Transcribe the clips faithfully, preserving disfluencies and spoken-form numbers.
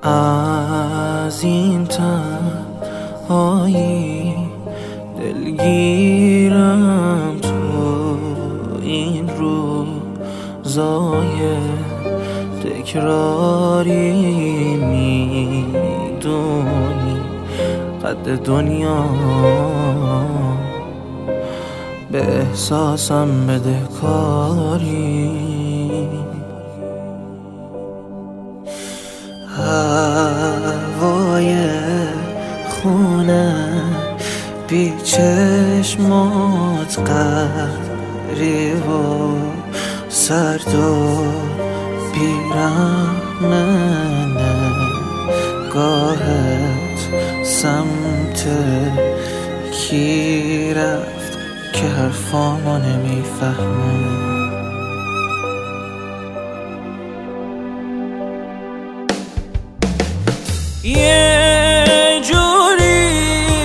از این تنهایی دلگیرم تو این روزای تکراری میدونی قد دنیا به احساسم بدهکاری. هوای خونه بی چشمات غریب و سرد و بیرحم نگاهت سمت کی رفت که حرفامو نمیفهمه. یه جوری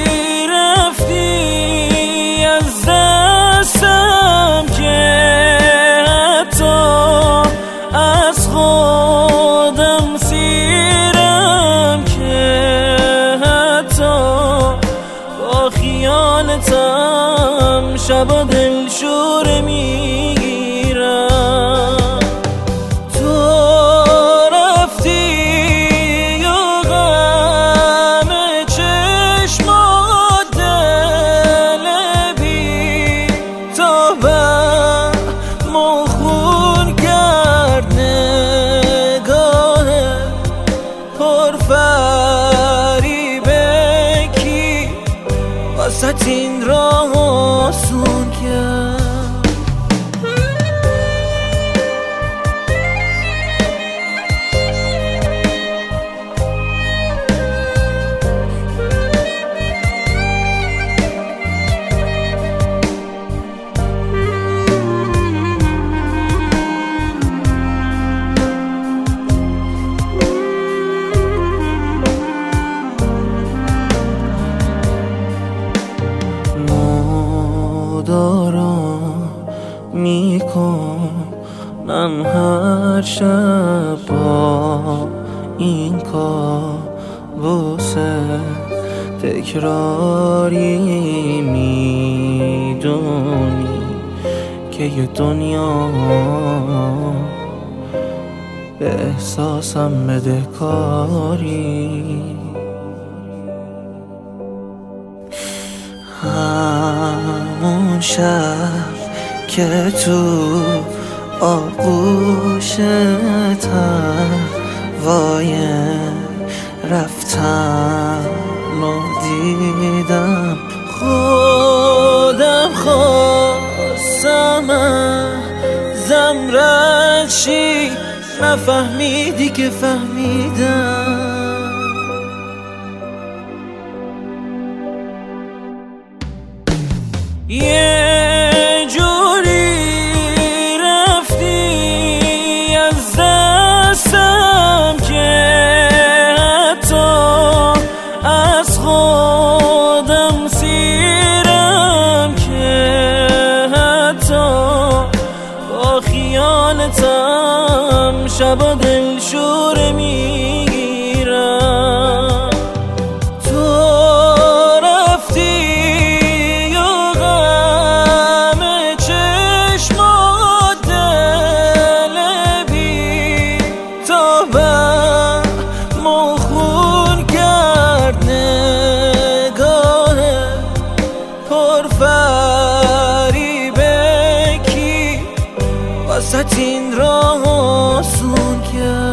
رفتی از دستم که حتی از خودم سیرم که حتی با خیالتم شبا دلشوره میگیرم. تو رفتی واسه این راه آسون کرد. دارم میکنم هر شب با این کابوس تکراری میدونی که یه دنیا به احساسم بدهکاری. همون شب که تو آغوشت هوای رفتن و دیدم خودم خواستم ازم رد شی نفهمیدی که فهمیدم. یه جوری رفتی از دستم که حتی از خودم سیرم که حتی با خیالتم شبا دلشوره میگیرم. تو واسه این راه آسون کرد.